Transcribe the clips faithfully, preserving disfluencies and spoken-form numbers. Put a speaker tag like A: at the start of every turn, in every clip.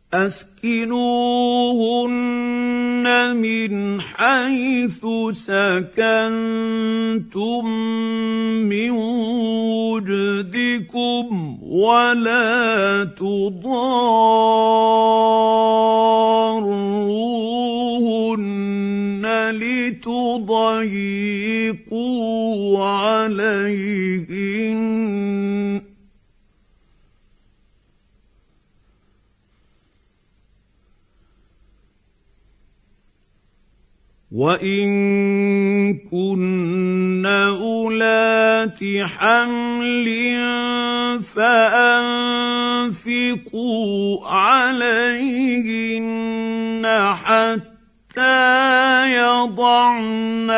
A: اسكنوهن من حيث سكنتم من وجدكم ولا تضاروهن لتضيقوا عليهن وإن كن أولات حمل فأنفقوا عليهن حتى يضعن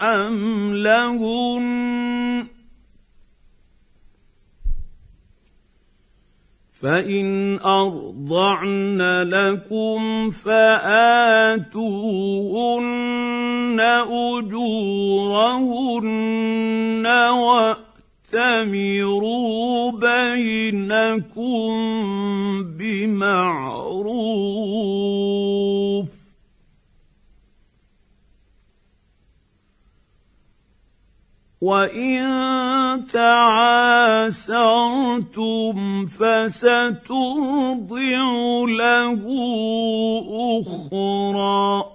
A: حملهن فإن أرضعن لكم فآتوهن أجورهن وأتمروا بينكم بمعروف وإن تعاسرتم فسترضع له أخرى